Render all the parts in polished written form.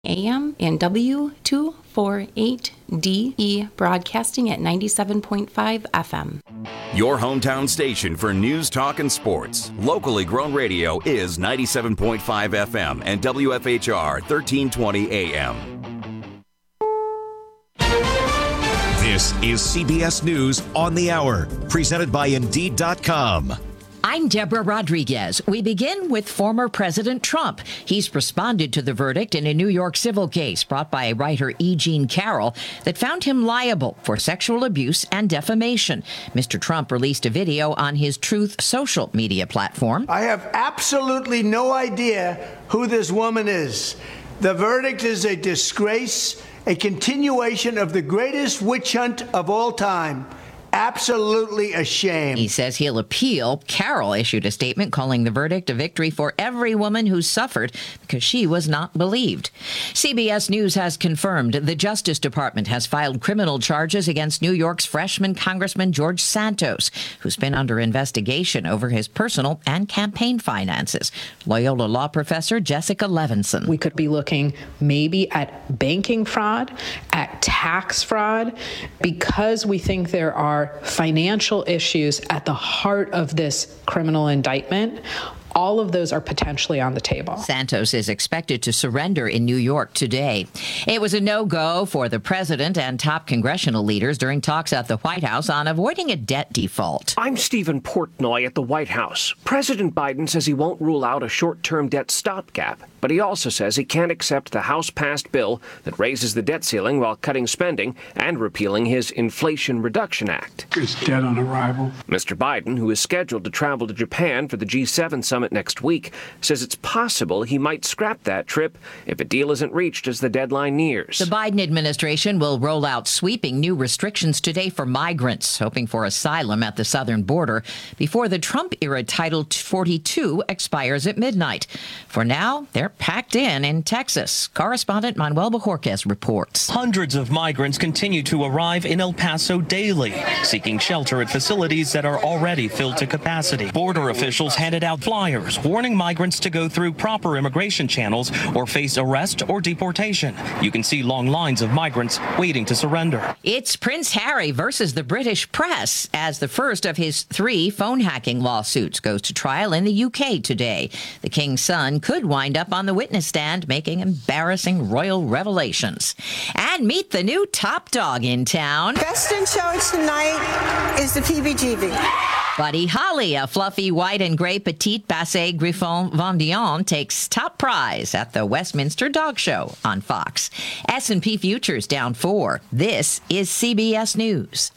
AM and W248DE broadcasting at 97.5 FM. Your hometown station for news, talk, and sports. Locally grown radio is 97.5 FM and WFHR 1320 AM. This is CBS News on the Hour, presented by Indeed.com. I'm Deborah Rodriguez. We begin with former President Trump. He's responded to the verdict in a New York civil case brought by writer E. Jean Carroll that found him liable for sexual abuse and defamation. Mr. Trump released a video on his Truth social media platform. I have absolutely no idea who this woman is. The verdict is a disgrace, a continuation of the greatest witch hunt of all time. Absolutely a shame. He says he'll appeal. Carroll issued a statement calling the verdict a victory for every woman who suffered because she was not believed. CBS News has confirmed the Justice Department has filed criminal charges against New York's freshman Congressman George Santos, who's been under investigation over his personal and campaign finances. Loyola law professor Jessica Levinson. We could be looking maybe at banking fraud, at tax fraud, because we think there are financial issues at the heart of this criminal indictment. All of those are potentially on the table. Santos is expected to surrender in New York today. It was a no-go for the president and top congressional leaders during talks at the White House on avoiding a debt default. I'm Stephen Portnoy at the White House. President Biden says he won't rule out a short-term debt stopgap, but he also says he can't accept the House-passed bill that raises the debt ceiling while cutting spending and repealing his Inflation Reduction Act. It's dead on arrival. Mr. Biden, who is scheduled to travel to Japan for the G7 summit next week, says it's possible he might scrap that trip if a deal isn't reached as the deadline nears. The Biden administration will roll out sweeping new restrictions today for migrants hoping for asylum at the southern border before the Trump-era Title 42 expires at midnight. For now, they're packed in Texas. Correspondent Manuel Bojorquez reports. Hundreds of migrants continue to arrive in El Paso daily, seeking shelter at facilities that are already filled to capacity. Border officials handed out flyers warning migrants to go through proper immigration channels or face arrest or deportation. You can see long lines of migrants waiting to surrender. It's Prince Harry versus the British press as the first of his 3 phone hacking lawsuits goes to trial in the UK today. The King's son could wind up on the witness stand making embarrassing royal revelations. And meet the new top dog in town. Best in show tonight is the PBGB. Buddy Holly, a fluffy white and gray petite Basset Griffon Vendéen, takes top prize at the Westminster Dog Show on Fox. S&P futures down 4. This is CBS News.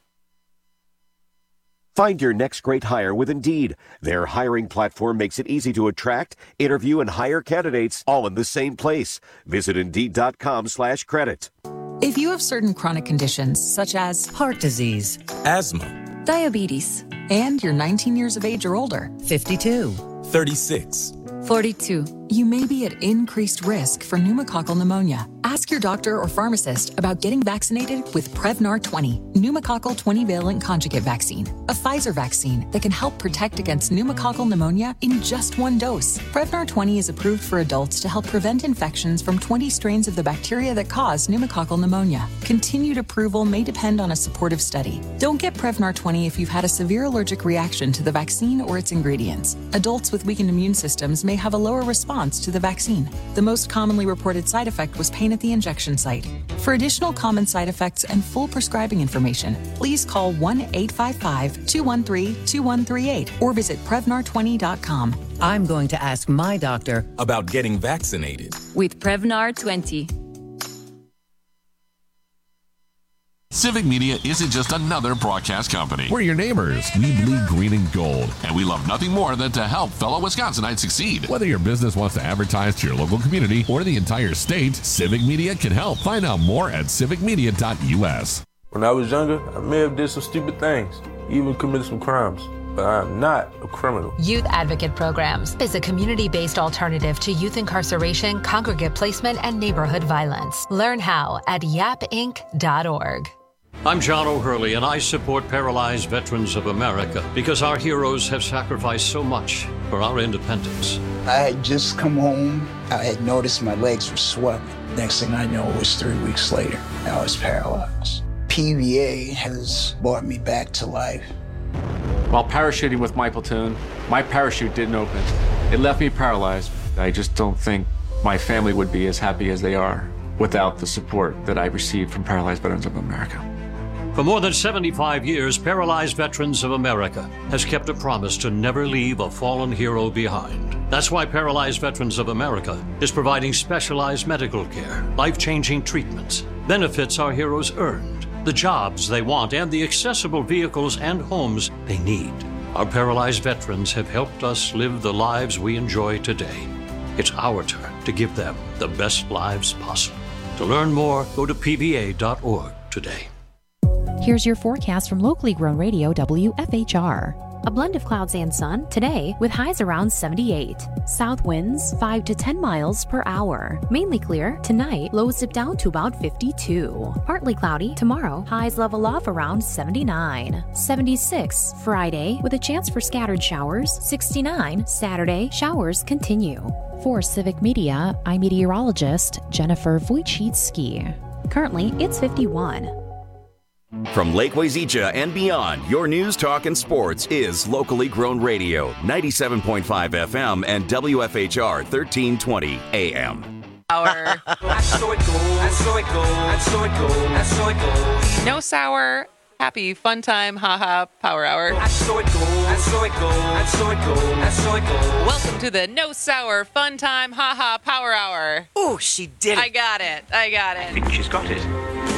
Find your next great hire with Indeed. Their hiring platform makes it easy to attract, interview, and hire candidates all in the same place. Visit Indeed.com/credit. If you have certain chronic conditions such as heart disease, asthma, diabetes, and you're 19 years of age or older, 52, 36, 42, you may be at increased risk for pneumococcal pneumonia. Ask your doctor or pharmacist about getting vaccinated with Prevnar 20, pneumococcal 20-valent conjugate vaccine, a Pfizer vaccine that can help protect against pneumococcal pneumonia in just 1 dose. Prevnar 20 is approved for adults to help prevent infections from 20 strains of the bacteria that cause pneumococcal pneumonia. Continued approval may depend on a supportive study. Don't get Prevnar 20 if you've had a severe allergic reaction to the vaccine or its ingredients. Adults with weakened immune systems may have a lower response to the vaccine. The most commonly reported side effect was pain at the injection site. For additional common side effects and full prescribing information, please call 1-855-213-2138 or visit Prevnar20.com. I'm going to ask my doctor about getting vaccinated with Prevnar 20. Civic Media isn't just another broadcast company. We're your neighbors. We bleed green and gold. And we love nothing more than to help fellow Wisconsinites succeed. Whether your business wants to advertise to your local community or the entire state, Civic Media can help. Find out more at civicmedia.us. When I was younger, I may have did some stupid things, even committed some crimes. But I am not a criminal. Youth Advocate Programs is a community-based alternative to youth incarceration, congregate placement, and neighborhood violence. Learn how at yapinc.org. I'm John O'Hurley, and I support Paralyzed Veterans of America because our heroes have sacrificed so much for our independence. I had just come home. I had noticed my legs were swelling. Next thing I know, it was 3 weeks later. I was paralyzed. PVA has brought me back to life. While parachuting with my platoon, my parachute didn't open. It left me paralyzed. I just don't think my family would be as happy as they are without the support that I received from Paralyzed Veterans of America. For more than 75 years, Paralyzed Veterans of America has kept a promise to never leave a fallen hero behind. That's why Paralyzed Veterans of America is providing specialized medical care, life-changing treatments, benefits our heroes earned, the jobs they want, and the accessible vehicles and homes they need. Our paralyzed veterans have helped us live the lives we enjoy today. It's our turn to give them the best lives possible. To learn more, go to pva.org today. Here's your forecast from locally grown radio WFHR. A blend of clouds and sun today with highs around 78. South winds 5 to 10 miles per hour. Mainly clear tonight, lows dip down to about 52. Partly cloudy tomorrow, highs level off around 79. 76 Friday with a chance for scattered showers. 69 Saturday, showers continue. For Civic Media, I'm meteorologist Jennifer Wojcicki. Currently, it's 51. From Lake Wazeecha and beyond, your news, talk, and sports is locally grown radio, 97.5 FM and WFHR 1320 AM. No sour, happy, fun time, haha, power hour. Welcome to the No Sour, fun time, haha, power hour. Oh, she did it. I got it. I think she's got it.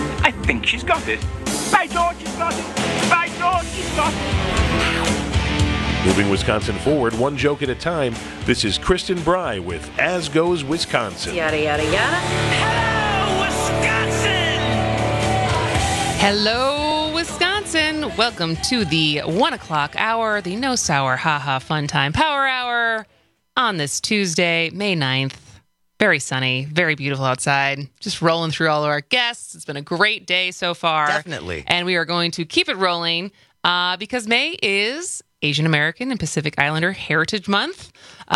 By George, she's got it. By George, she's got it. Moving Wisconsin forward, one joke at a time. This is Kristen Bry with As Goes Wisconsin. Yada, yada, yada. Hello, Wisconsin. Welcome to the 1 o'clock hour, the No Sour, haha, fun time, power hour on this Tuesday, May 9th. Very sunny, very beautiful outside. Just rolling through all of our guests. It's been a great day so far. Definitely. And we are going to keep it rolling because May is Asian American and Pacific Islander Heritage Month,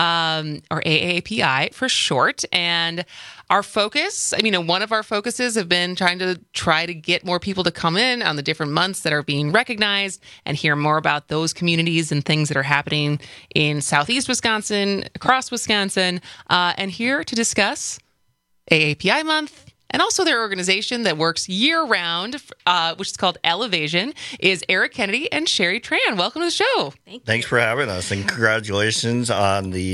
or AAPI for short. And our focus, one of our focuses have been try to get more people to come in on the different months that are being recognized and hear more about those communities and things that are happening in Southeast Wisconsin, across Wisconsin, and here to discuss AAPI month. And also their organization that works year-round, which is called Elevation, is Eric Kennedy and Sherry Tran. Welcome to the show. Thanks for having us, and congratulations on the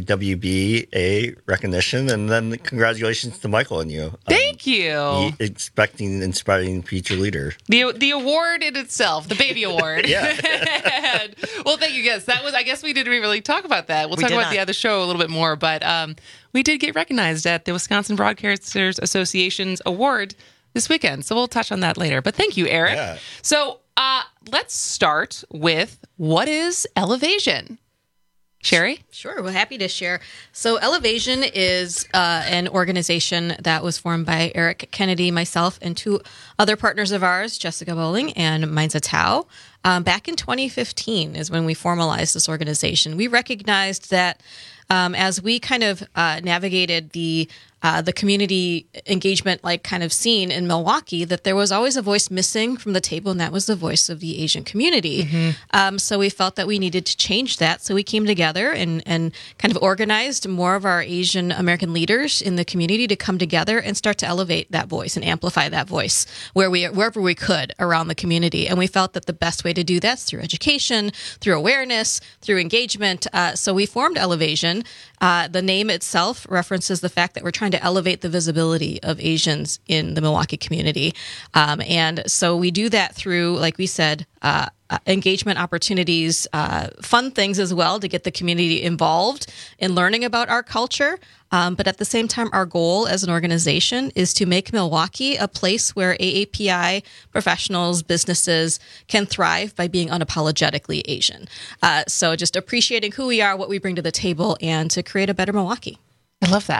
WBA recognition, and then congratulations to Michael and you. Thank you. Expecting inspiring future leader. The award in itself, the baby award. Yeah. Well, thank you, guys. I guess we didn't really talk about that. We'll talk about the other show a little bit more, but we did get recognized at the Wisconsin Broadcasters Association's award this weekend. So we'll touch on that later. But thank you, Eric. Yeah. So let's start with, what is Elevation? Sherry? Sure, we're happy to share. So Elevation is an organization that was formed by Eric Kennedy, myself, and two other partners of ours, Jessica Bowling and Mainza Tao. Back in 2015 is when we formalized this organization. We recognized that as we kind of navigated the community engagement kind of scene in Milwaukee, that there was always a voice missing from the table, and that was the voice of the Asian community. Mm-hmm. So we felt that we needed to change that. So we came together and kind of organized more of our Asian American leaders in the community to come together and start to elevate that voice and amplify that voice wherever we could around the community. And we felt that the best way to do that is through education, through awareness, through engagement. So we formed Elevation. The name itself references the fact that we're trying to elevate the visibility of Asians in the Milwaukee community. And so we do that through, like we said, engagement opportunities, fun things as well to get the community involved in learning about our culture. But at the same time, our goal as an organization is to make Milwaukee a place where AAPI professionals, businesses can thrive by being unapologetically Asian. So just appreciating who we are, what we bring to the table, and to create a better Milwaukee. I love that.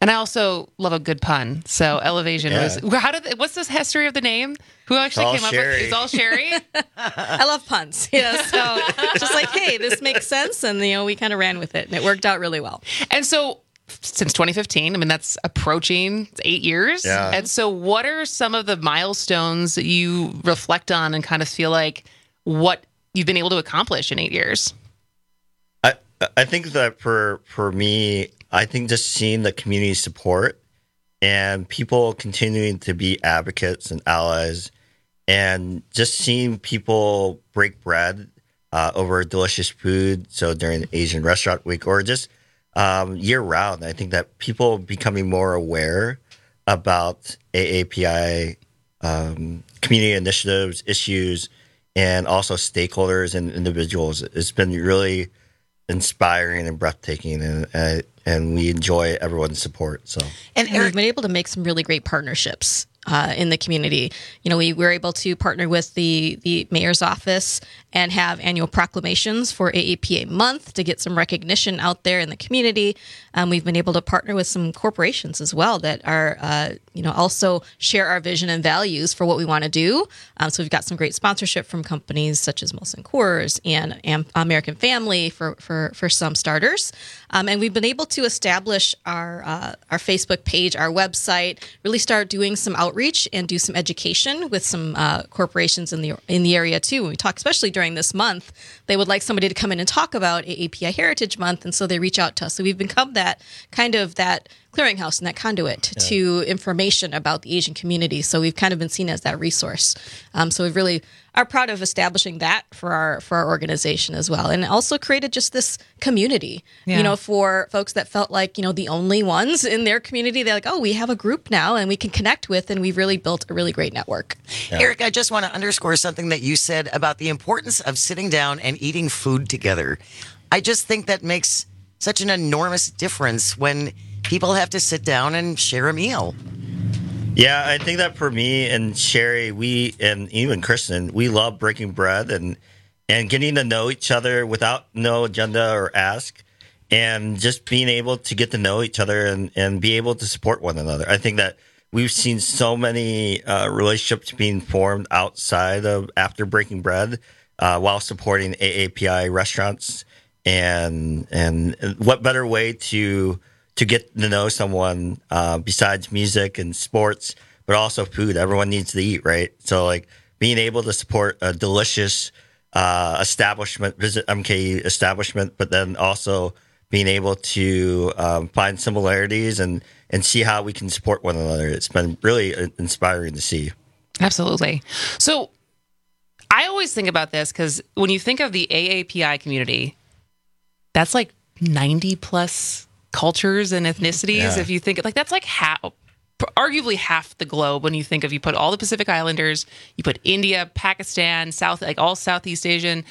And I also love a good pun. So Elevation was. What's this history of the name? Who actually came up with it? It's all Sherry. I love puns. Yeah, so just like, hey, this makes sense, and we kind of ran with it, and it worked out really well. And so, since 2015, I mean that's approaching 8 years. Yeah. And so, what are some of the milestones that you reflect on and kind of feel like what you've been able to accomplish in 8 years? I think that for me, I think just seeing the community support and people continuing to be advocates and allies, and just seeing people break bread over delicious food. So during Asian Restaurant Week, or just year round, I think that people becoming more aware about AAPI community initiatives, issues, and also stakeholders and individuals. It's been really inspiring and breathtaking, and we enjoy everyone's support. So, and we've been able to make some really great partnerships in the community. We were able to partner with the mayor's office and have annual proclamations for AAPA month to get some recognition out there in the community. We've been able to partner with some corporations as well that are, also share our vision and values for what we want to do. So we've got some great sponsorship from companies such as Molson Coors and American Family for some starters. And we've been able to establish our Facebook page, our website, really start doing some outreach and do some education with some corporations in the area too. When we talk, especially during this month, they would like somebody to come in and talk about AAPI Heritage Month, and so they reach out to us. So we've become that clearinghouse and that conduit to information about the Asian community. So we've kind of been seen as that resource. So we really are proud of establishing that for our organization as well, and also created just this community. For folks that felt like the only ones in their community. They're like, oh, we have a group now, and we can connect with, and we've really built a really great network. Yeah. Eric, I just want to underscore something that you said about the importance of sitting down and eating food together. I just think that makes such an enormous difference when people have to sit down and share a meal. Yeah, I think that for me and Sherry, and even Kristen, we love breaking bread and getting to know each other without no agenda or ask, and just being able to get to know each other and be able to support one another. I think that we've seen so many relationships being formed outside of after breaking bread while supporting AAPI restaurants. And what better way to get to know someone besides music and sports, but also food. Everyone needs to eat, right? So like being able to support a delicious establishment, visit MKE establishment, but then also being able to find similarities and see how we can support one another. It's been really inspiring to see. Absolutely. So I always think about this because when you think of the AAPI community, that's like 90 plus cultures and ethnicities. Yeah. If you think like that's like arguably half the globe when you think of, you put all the Pacific Islanders, you put India, Pakistan, all Southeast Asian,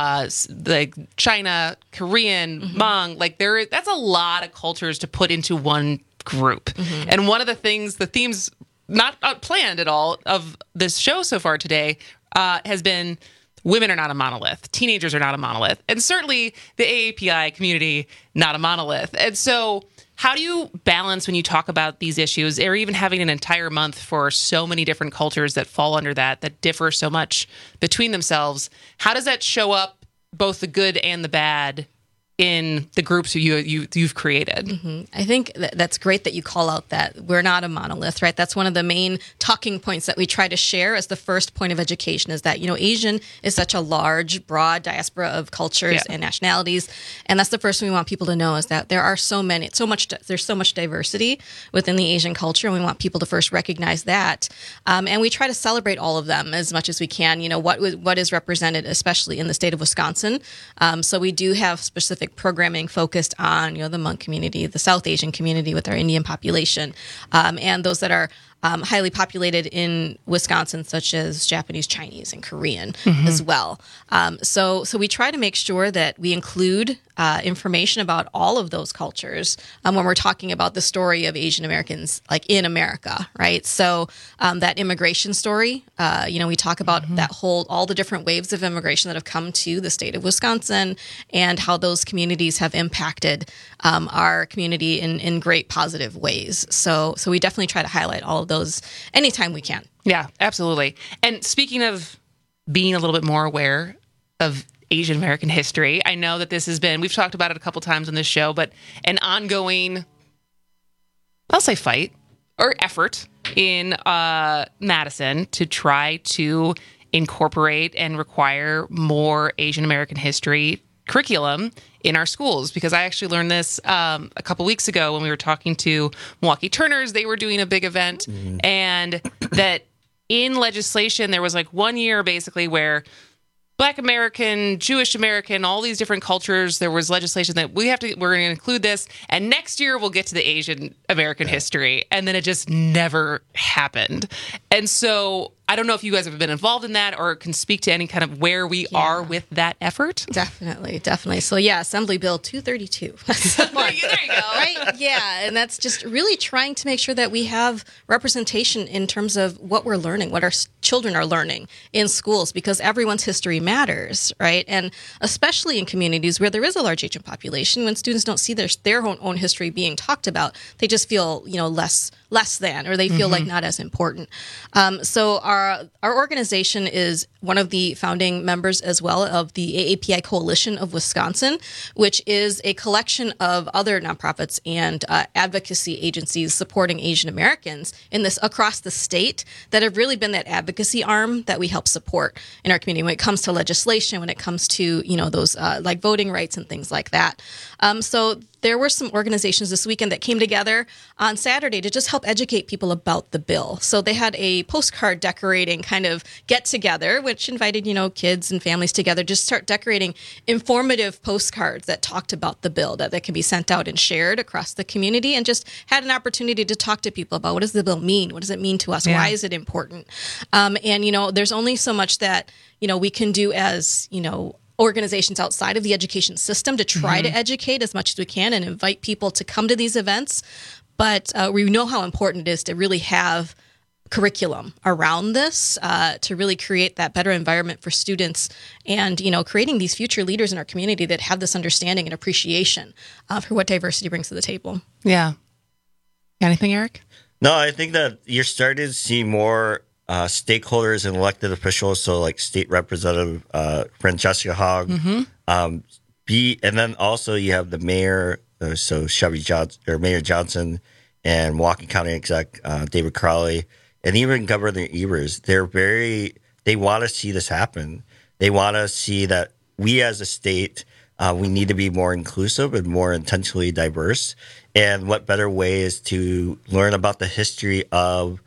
like China, Korean, Hmong, that's a lot of cultures to put into one group. Mm-hmm. And one of the themes not planned at all of this show so far today has been women are not a monolith. Teenagers are not a monolith. And certainly the AAPI community, not a monolith. And so how do you balance when you talk about these issues, or even having an entire month for so many different cultures that fall under that differ so much between themselves? How does that show up, both the good and the bad, in the groups you've created? Mm-hmm. I think that's great that you call out that we're not a monolith, right? That's one of the main talking points that we try to share as the first point of education, is that, Asian is such a large, broad diaspora of cultures and nationalities. And that's the first thing we want people to know, is that there's so much diversity within the Asian culture. And we want people to first recognize that. And we try to celebrate all of them as much as we can, what is represented, especially in the state of Wisconsin. So we do have specific programming focused on, the Hmong community, the South Asian community with our Indian population, and those that are highly populated in Wisconsin, such as Japanese, Chinese, and Korean as well. So we try to make sure that we include information about all of those cultures when we're talking about the story of Asian Americans, like in America, right? So that immigration story, we talk about all the different waves of immigration that have come to the state of Wisconsin and how those communities have impacted our community in great positive ways. So we definitely try to highlight all of those anytime we can. Yeah, absolutely. And speaking of being a little bit more aware of Asian American history, I know that this has been, we've talked about it a couple times on this show, but an ongoing, I'll say fight or effort in Madison to try to incorporate and require more Asian American history curriculum in our schools, because I actually learned this a couple weeks ago when we were talking to Milwaukee Turners. They were doing a big event, and that in legislation there was like 1 year basically where Black American, Jewish American, all these different cultures, there was legislation that we're going to include this, and next year we'll get to the Asian American history, and then it just never happened. And so I don't know if you guys have been involved in that or can speak to any kind of where we are with that effort. Definitely. So Assembly Bill 232. There you go. Right? Yeah, and that's just really trying to make sure that we have representation in terms of what we're learning, what our children are learning in schools, because everyone's history matters, right? And especially in communities where there is a large Asian population, when students don't see their own history being talked about, they just feel, less than, or they feel like not as important. So our organization is one of the founding members as well of the AAPI Coalition of Wisconsin, which is a collection of other nonprofits and advocacy agencies supporting Asian Americans across the state that have really been that advocacy arm that we help support in our community when it comes to legislation, when it comes to those like voting rights and things like that. So there were some organizations this weekend that came together on Saturday to just help educate people about the bill. So they had a postcard decorating kind of get together, which invited, kids and families together, just start decorating informative postcards that talked about the bill that can be sent out and shared across the community, and just had an opportunity to talk to people about what does the bill mean? What does it mean to us? Yeah. Why is it important? And there's only so much that, we can do as, organizations outside of the education system to try to educate as much as we can and invite people to come to these events. But we know how important it is to really have curriculum around this to really create that better environment for students and, creating these future leaders in our community that have this understanding and appreciation for what diversity brings to the table. Yeah. Got anything, Eric? No, I think that you're starting to see more stakeholders and elected officials, so like State Representative Francesca Hogg, and then also you have the mayor, so Mayor Johnson, and Milwaukee County Exec David Crowley, and even Governor Evers. They want to see this happen. They want to see that we as a state, we need to be more inclusive and more intentionally diverse. And what better way is to learn about the history of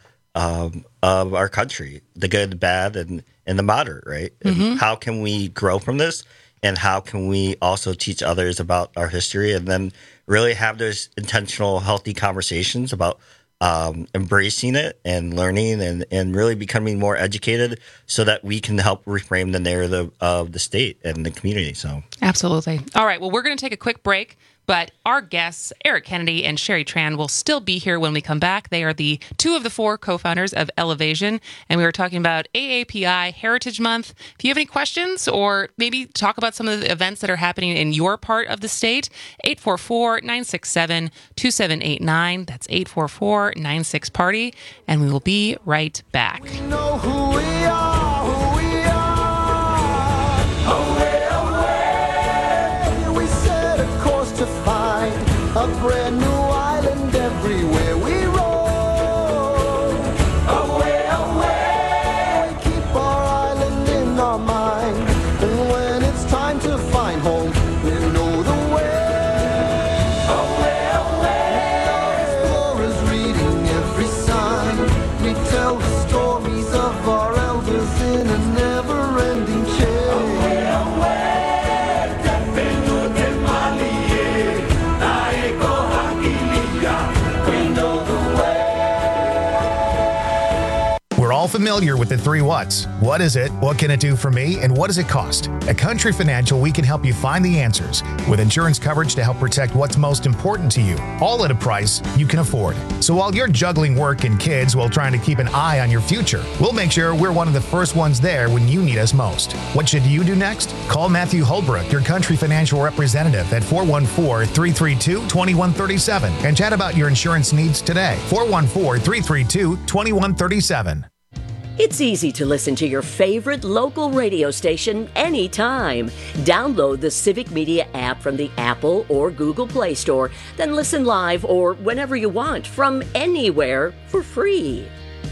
our country, the good, the bad, and the moderate, right? And how can we grow from this? And how can we also teach others about our history, and then really have those intentional, healthy conversations about embracing it and learning and really becoming more educated so that we can help reframe the narrative of the state and the community. So absolutely. All right. Well, we're going to take a quick break, but our guests, Eric Kennedy and Sherry Tran, will still be here when we come back. They are the two of the four co-founders of Elevation, and we were talking about AAPI Heritage Month. If you have any questions or maybe talk about some of the events that are happening in your part of the state, 844-967-2789. That's 844-96-PARTY, and we will be right back. We know who we are, who we are. Away, away. We set a course to find a brand new island everywhere we roll. Away, away. We keep our island in our mind, and when it's time to find home, we know the way. Away, away. Explorers reading every sign. We tell the stories of our elders in an familiar with the 3 whats. What is it? What can it do for me? And what does it cost? At Country Financial, we can help you find the answers with insurance coverage to help protect what's most important to you, all at a price you can afford. So while you're juggling work and kids while trying to keep an eye on your future, we'll make sure we're one of the first ones there when you need us most. What should you do next? Call Matthew Holbrook, your Country Financial representative, at 414-332-2137 and chat about your insurance needs today. 414-332-2137. It's easy to listen to your favorite local radio station anytime. Download the Civic Media app from the Apple or Google Play Store, then listen live or whenever you want from anywhere for free.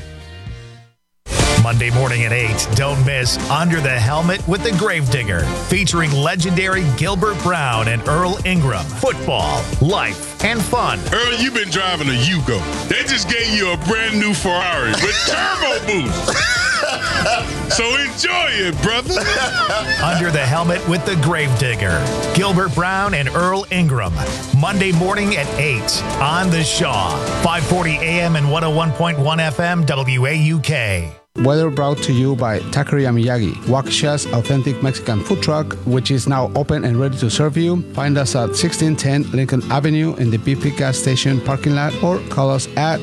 Monday morning at 8, don't miss Under the Helmet with the Gravedigger, featuring legendary Gilbert Brown and Earl Ingram. Football, life, and fun. Earl, you've been driving a Yugo. They just gave you a brand new Ferrari with turbo boost. So enjoy it, brother. Under the Helmet with the Gravedigger, Gilbert Brown and Earl Ingram. Monday morning at 8 on the Shaw. 540 AM and 101.1 FM WAUK. Weather brought to you by Taqueria Miyagi, Waukesha's authentic Mexican food truck, which is now open and ready to serve you. Find us at 1610 Lincoln Avenue in the BP gas station parking lot or call us at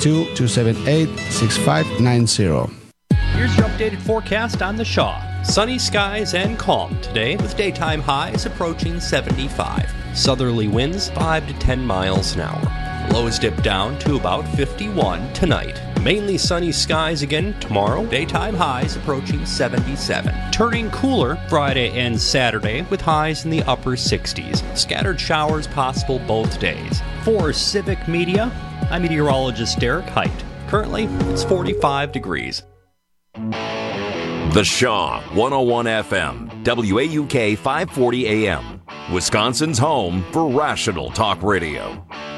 262-278-6590. Here's your updated forecast on the Shaw. Sunny skies and calm today with daytime highs approaching 75. Southerly winds 5 to 10 miles an hour. Lows dip down to about 51 tonight. Mainly sunny skies again tomorrow. Daytime highs approaching 77. Turning cooler Friday and Saturday with highs in the upper 60s. Scattered showers possible both days. For Civic Media, I'm meteorologist Derek Height. Currently, it's 45 degrees. The Shaw, 101 FM, WAUK 540 AM. Wisconsin's home for rational talk radio.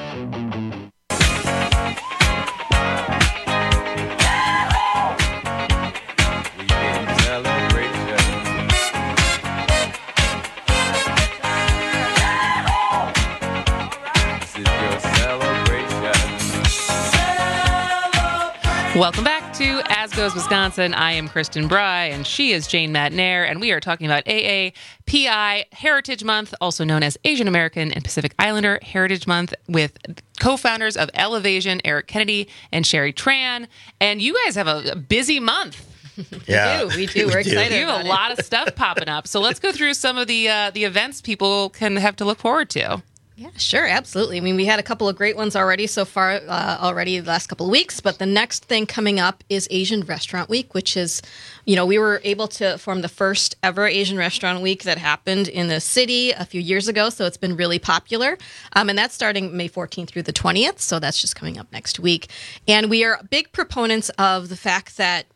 Welcome back to As Goes Wisconsin. I am Kristen Bry, and she is Jane Matnair, and we are talking about AAPI Heritage Month, also known as Asian American and Pacific Islander Heritage Month, with co-founders of Elevation, Eric Kennedy and Sherry Tran. And you guys have a busy month. Yeah, we do. We're excited. You have a lot of stuff popping up. So let's go through some of the events people can have to look forward to. Yeah, sure. Absolutely. I mean, we had a couple of great ones already so far, the last couple of weeks. But the next thing coming up is Asian Restaurant Week, which is, we were able to form the first ever Asian Restaurant Week that happened in the city a few years ago. So it's been really popular. And that's starting May 14th through the 20th. So that's just coming up next week. And we are big proponents of the fact that,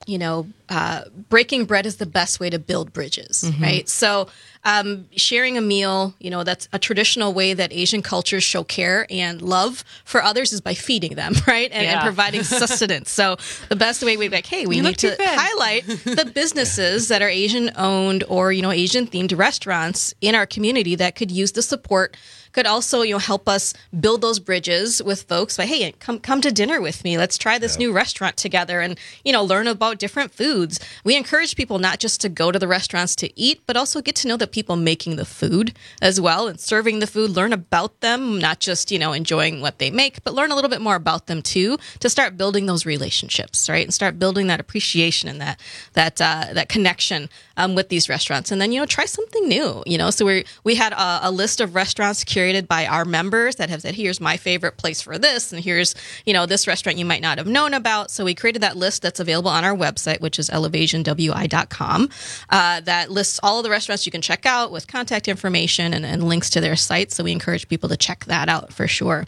breaking bread is the best way to build bridges, right? So sharing a meal, that's a traditional way that Asian cultures show care and love for others is by feeding them, right? And providing sustenance. So the best way we'd be like, hey, we need to highlight the businesses that are Asian owned or, Asian themed restaurants in our community that could use the support, could also, help us build those bridges with folks by, hey, come to dinner with me. Let's try this new restaurant together and, learn about different foods. We encourage people not just to go to the restaurants to eat, but also get to know the people making the food as well and serving the food, learn about them, not just, enjoying what they make, but learn a little bit more about them too, to start building those relationships, right? And start building that appreciation and that connection with these restaurants. And then, try something new, So we had a list of restaurants curated by our members that have said, here's my favorite place for this, and here's, this restaurant you might not have known about. So we created that list that's available on our website, which is elevationwi.com. That lists all of the restaurants you can check out with contact information and links to their site. So we encourage people to check that out for sure.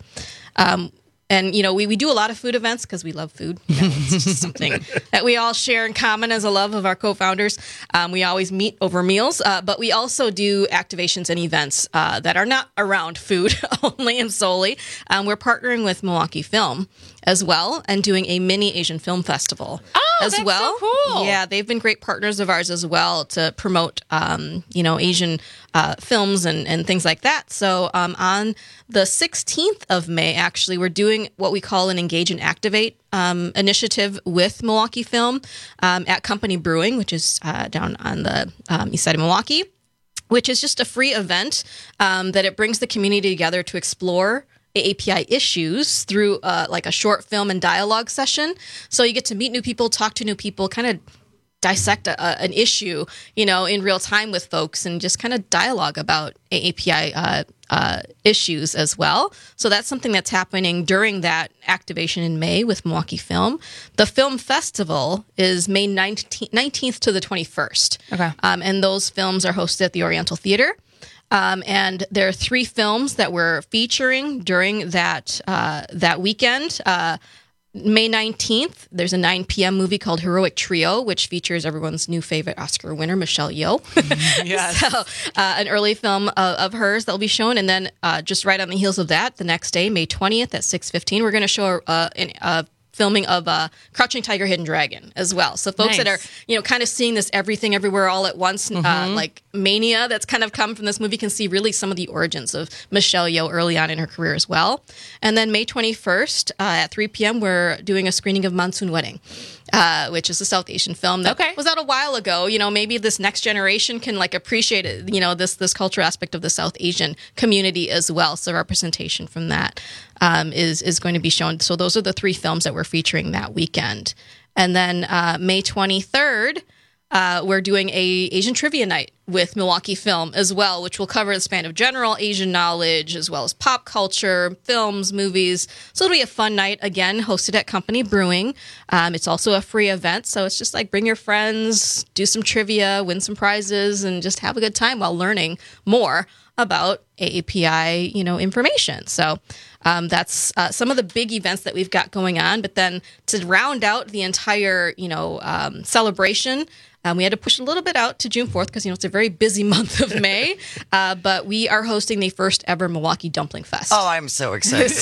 And, we do a lot of food events because we love food. It's just something that we all share in common as a love of our co-founders. We always meet over meals, but we also do activations and events that are not around food only and solely. We're partnering with Milwaukee Film as well and doing a mini Asian film festival as that's well. so cool. Yeah, they've been great partners of ours as well to promote, Asian films and things like that. So on the 16th of May, actually, we're doing what we call an Engage and Activate initiative with Milwaukee Film at Company Brewing, which is down on the east side of Milwaukee, which is just a free event that it brings the community together to explore AAPI issues through like a short film and dialogue session. So you get to meet new people, talk to new people, kind of dissect an issue, in real time with folks and just kind of dialogue about AAPI issues as well. So that's something that's happening during that activation in May with Milwaukee Film. The film festival is May 19th to the 21st. Okay. And those films are hosted at the Oriental Theater. And there are 3 films that we're featuring during that weekend. May 19th, there's a 9 p.m. movie called Heroic Trio, which features everyone's new favorite Oscar winner, Michelle Yeoh. Yes. So, an early film of hers that will be shown. And then just right on the heels of that, the next day, May 20th at 6:15, we're going to show a filming of Crouching Tiger, Hidden Dragon as well. So folks that are, kind of seeing this everything everywhere all at once, like mania that's kind of come from this movie, can see really some of the origins of Michelle Yeoh early on in her career as well. And then May 21st at 3 p.m., we're doing a screening of Monsoon Wedding, which is a South Asian film that was out a while ago. Maybe this next generation can appreciate it, this cultural aspect of the South Asian community as well. So representation from that is going to be shown. So those are the 3 films that we're featuring that weekend. And then May 23rd, we're doing a Asian trivia night with Milwaukee Film as well, which will cover the span of general Asian knowledge as well as pop culture, films, movies. So it'll be a fun night, again, hosted at Company Brewing. It's also a free event, so it's just bring your friends, do some trivia, win some prizes, and just have a good time while learning more about AAPI, information. So that's some of the big events that we've got going on. But then to round out the entire, celebration, we had to push a little bit out to June 4th because, it's a very busy month of May. But we are hosting the first ever Milwaukee Dumpling Fest. Oh, I'm so excited.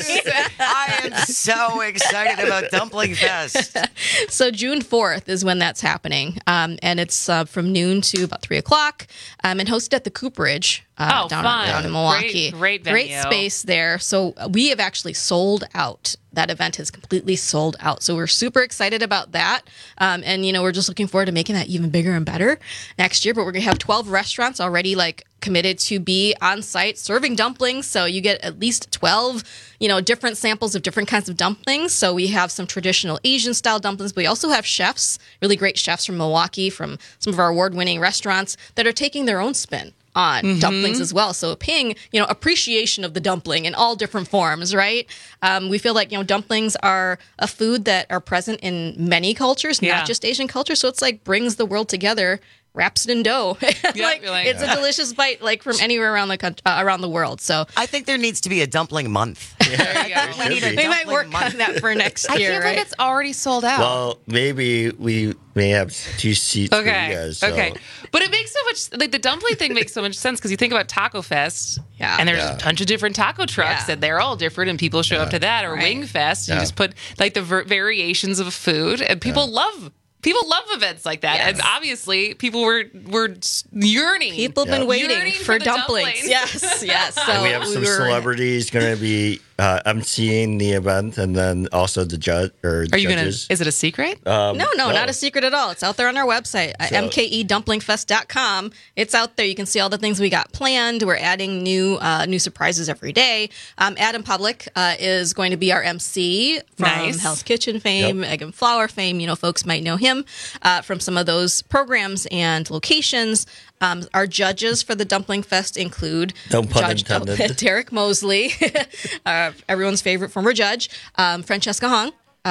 I am so excited about Dumpling Fest. So June 4th is when that's happening. And it's from noon to about 3 o'clock and hosted at the Cooperage. Down in Milwaukee. Great venue. Great space there. So we have actually sold out. That event has completely sold out. So we're super excited about that. And, we're just looking forward to making that even bigger and better next year. But we're going to have 12 restaurants already committed to be on site serving dumplings. So you get at least 12, different samples of different kinds of dumplings. So we have some traditional Asian style dumplings, but we also have chefs, really great chefs from Milwaukee, from some of our award-winning restaurants that are taking their own spin on dumplings as well. So paying, appreciation of the dumpling in all different forms, right? We feel like, dumplings are a food that are present in many cultures, not just Asian culture. So it's brings the world together, wraps it in dough. It's a delicious bite, from anywhere around the world. So I think there needs to be a dumpling month. There you go. We might work on that for next year. I feel like it's already sold out. Well, maybe we may have 2 seats for you guys. So. Okay. But it makes so much, the dumpling thing makes so much sense because you think about Taco Fest, and there's a bunch of different taco trucks, and they're all different, and people show up to that, or Wing Fest, you just put the variations of food, and people love events like that, and obviously people were yearning. People have been waiting for dumplings. Yes. So we have some celebrities going to be emceeing the event, and then also the judge or Are you judges. Is it a secret? No, not a secret at all. It's out there on our website, mkedumplingfest.com. It's out there. You can see all the things we got planned. We're adding new surprises every day. Adam Public is going to be our MC from Hell's Kitchen fame, Egg and Flour fame. Folks might know him from some of those programs and locations. Our judges for the Dumpling Fest include Judge Derek Mosley, everyone's favorite former judge, Francesca Hong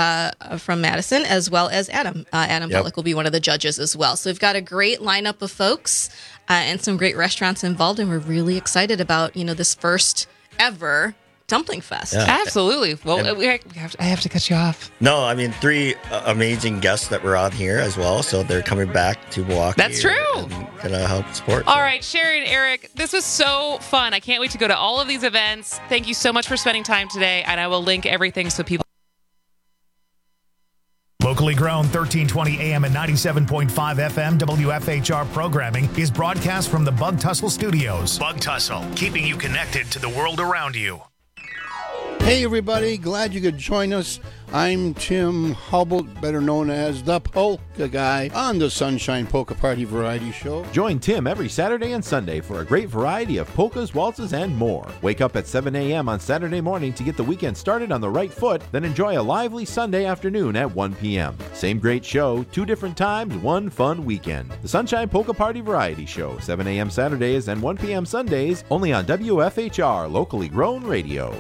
from Madison, as well as Adam. Adam Bullock will be one of the judges as well. So we've got a great lineup of folks and some great restaurants involved, and we're really excited about this first ever Dumpling Fest. Yeah. Absolutely. Well, I have to cut you off. No, I mean 3 amazing guests that were on here as well, so they're coming back to Milwaukee. That's true. And gonna help support. All right, Sherry and Eric, this was so fun. I can't wait to go to all of these events. Thank you so much for spending time today, and I will link everything so people. Local Locally grown 1320 AM and 97.5 FM WFHR programming is broadcast from the Bug Tussle Studios. Bug Tussle, keeping you connected to the world around you. Hey everybody, glad you could join us. I'm Tim Hubble, better known as the Polka Guy, on the Sunshine Polka Party Variety Show. Join Tim every Saturday and Sunday for a great variety of polkas, waltzes, and more. Wake up at 7 a.m. on Saturday morning to get the weekend started on the right foot, then enjoy a lively Sunday afternoon at 1 p.m. Same great show, 2 different times, one fun weekend. The Sunshine Polka Party Variety Show, 7 a.m. Saturdays and 1 p.m. Sundays, only on WFHR, locally grown radio.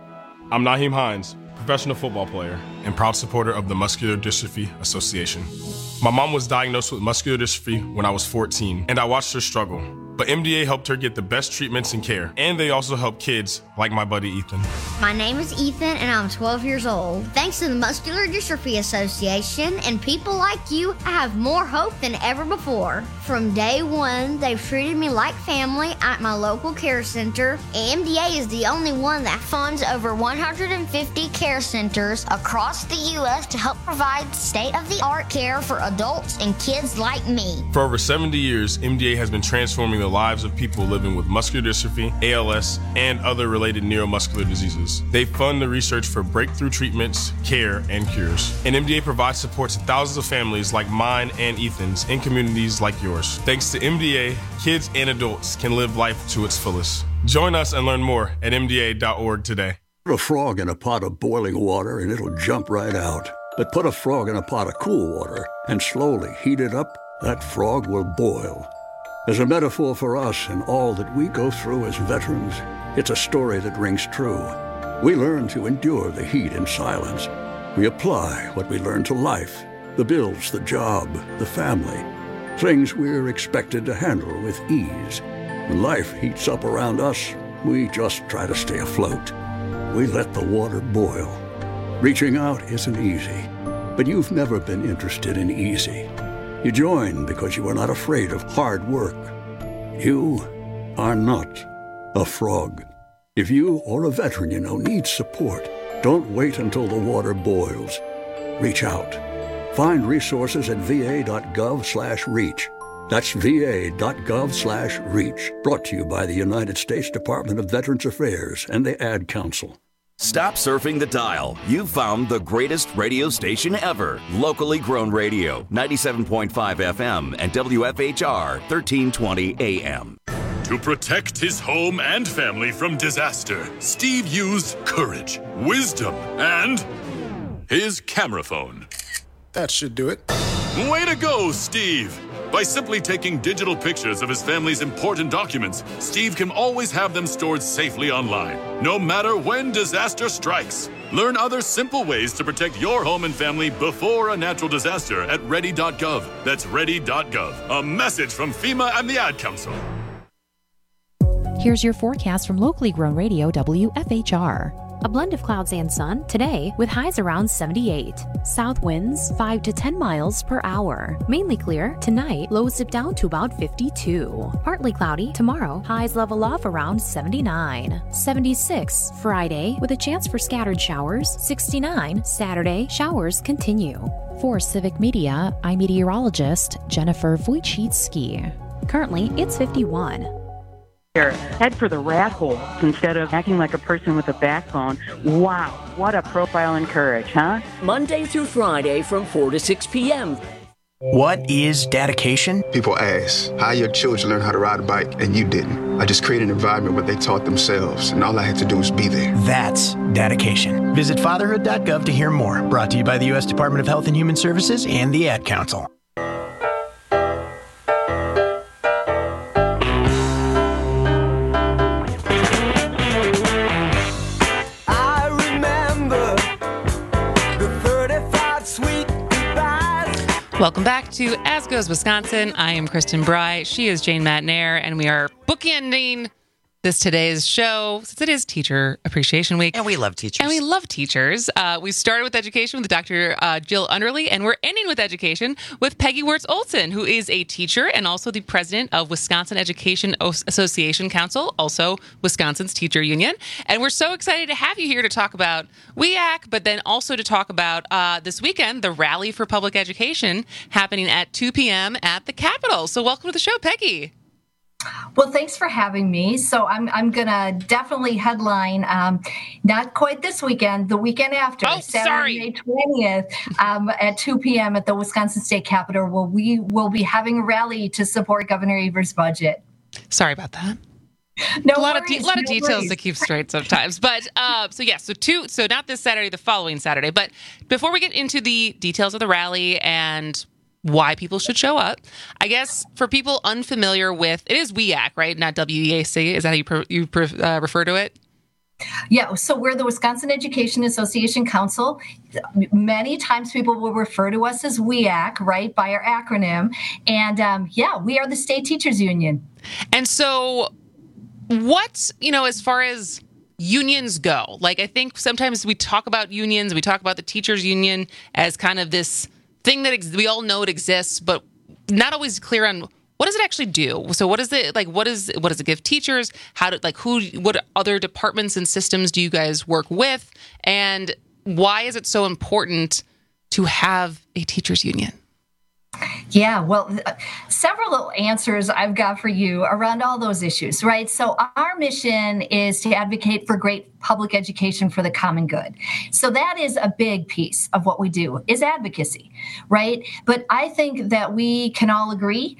I'm Naheem Hines, professional football player and proud supporter of the Muscular Dystrophy Association. My mom was diagnosed with muscular dystrophy when I was 14, and I watched her struggle. But MDA helped her get the best treatments and care, and they also help kids like my buddy Ethan. My name is Ethan, and I'm 12 years old. Thanks to the Muscular Dystrophy Association and people like you, I have more hope than ever before. From day one, they've treated me like family at my local care center. MDA is the only one that funds over 150 care centers across the U.S. to help provide state-of-the-art care for adults and kids like me. For over 70 years, MDA has been transforming the lives of people living with muscular dystrophy, ALS, and other related neuromuscular diseases. They fund the research for breakthrough treatments, care, and cures. And MDA provides support to thousands of families like mine and Ethan's in communities like yours. Thanks to MDA, kids and adults can live life to its fullest. Join us and learn more at MDA.org today. Put a frog in a pot of boiling water and it'll jump right out. But put a frog in a pot of cool water and slowly heat it up, that frog will boil. As a metaphor for us and all that we go through as veterans, it's a story that rings true. We learn to endure the heat in silence. We apply what we learn to life, the bills, the job, the family, things we're expected to handle with ease. When life heats up around us, we just try to stay afloat. We let the water boil. Reaching out isn't easy, but you've never been interested in easy. You join because you are not afraid of hard work. You are not a frog. If you or a veteran you know needs support, don't wait until the water boils. Reach out. Find resources at va.gov/reach. That's va.gov/reach. Brought to you by the United States Department of Veterans Affairs and the Ad Council. Stop surfing the dial. You've found the greatest radio station ever. Locally grown radio, 97.5 FM and WFHR 1320 AM. To protect his home and family from disaster, Steve used courage, wisdom, and his camera phone. That should do it. Way to go, Steve! By simply taking digital pictures of his family's important documents, Steve can always have them stored safely online, no matter when disaster strikes. Learn other simple ways to protect your home and family before a natural disaster at ready.gov. That's ready.gov. A message from FEMA and the Ad Council. Here's your forecast from locally grown radio WFHR. A blend of clouds and sun today with highs around 78. South winds 5 to 10 miles per hour. Mainly clear tonight, lows dip down to about 52. Partly cloudy tomorrow, highs level off around 79. 76 Friday with a chance for scattered showers. 69 Saturday, showers continue. For Civic Media, I'm meteorologist Jennifer Wojcicki. Currently, it's 51. Head for the rat hole instead of acting like a person with a backbone. Wow, what a profile in courage, huh? Monday through Friday from 4 to 6 p.m. What is dedication? People ask, how your children learn how to ride a bike and you didn't? I just created an environment where they taught themselves, and all I had to do was be there. That's dedication. Visit fatherhood.gov to hear more. Brought to you by the U.S. Department of Health and Human Services and the Ad Council. Welcome back to As Goes Wisconsin. I am Kristen Bry. She is Jane Matnair, and we are bookending today's show, since it is Teacher Appreciation Week. And we love teachers. We started with education with Dr. Jill Underly, and we're ending with education with Peggy Wirtz Olson, who is a teacher and also the president of Wisconsin Education Association Council, also Wisconsin's teacher union. And we're so excited to have you here to talk about WEAC, but then also to talk about this weekend, the Rally for Public Education happening at 2 p.m. at the Capitol. So welcome to the show, Peggy. Well, thanks for having me. So I'm going to definitely headline, not quite this weekend, the weekend after, Saturday, May 20th, at 2 p.m. at the Wisconsin State Capitol, where we will be having a rally to support Governor Evers' budget. Sorry about that. No a lot worries, of details to keep straight sometimes. But so not this Saturday, the following Saturday. But before we get into the details of the rally and why people should show up, I guess for people unfamiliar with, it is WEAC, right? Not WEAC. Is that how you refer to it? Yeah, so we're the Wisconsin Education Association Council. Many times people will refer to us as WEAC, right, by our acronym. And we are the state teachers union. And so what, as far as unions go, like I think sometimes we talk about unions, we talk about the teachers union as kind of this thing that we all know it exists, but not always clear on what does it actually do. So what is it like? What does it give teachers? What other departments and systems do you guys work with? And why is it so important to have a teachers union? Yeah, well, several answers I've got for you around all those issues, right? So our mission is to advocate for great public education for the common good. So that is a big piece of what we do, is advocacy, right? But I think that we can all agree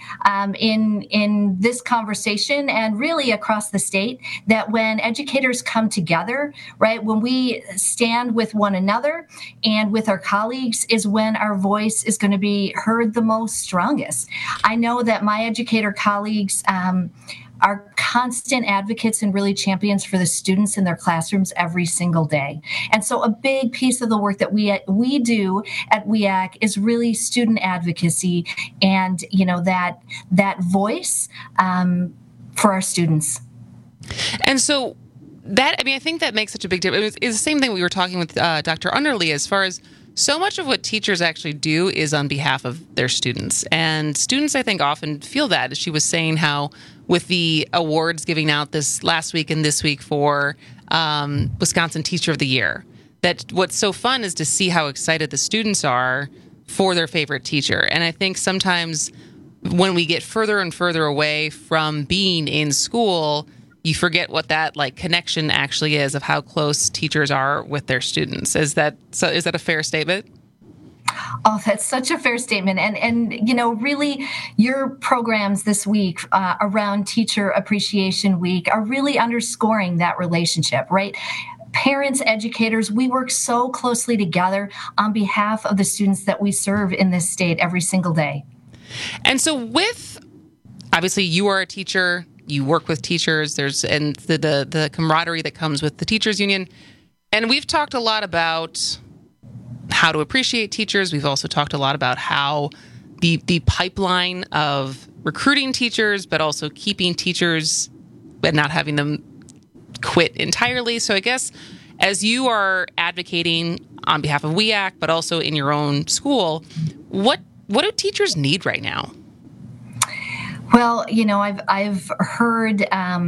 in this conversation and really across the state that when educators come together, right, when we stand with one another and with our colleagues is when our voice is going to be heard the most strongest. I know that my educator colleagues are constant advocates and really champions for the students in their classrooms every single day. And so a big piece of the work that we do at WEAC is really student advocacy and, that voice for our students. And so I think that makes such a big difference. It's the same thing we were talking with Dr. Underly as far as so much of what teachers actually do is on behalf of their students. And students, I think, often feel that. She was saying how with the awards giving out this last week and this week for Wisconsin Teacher of the Year, that what's so fun is to see how excited the students are for their favorite teacher. And I think sometimes when we get further and further away from being in school, you forget what that connection actually is of how close teachers are with their students. Is that a fair statement? Oh, that's such a fair statement. And really your programs this week around Teacher Appreciation Week are really underscoring that relationship, right? Parents, educators, we work so closely together on behalf of the students that we serve in this state every single day. And so obviously you are a teacher, you work with teachers, and the camaraderie that comes with the teachers union. And we've talked a lot about how to appreciate teachers. We've also talked a lot about how the pipeline of recruiting teachers, but also keeping teachers and not having them quit entirely. So I guess as you are advocating on behalf of WEAC, but also in your own school, what do teachers need right now? Well, I've heard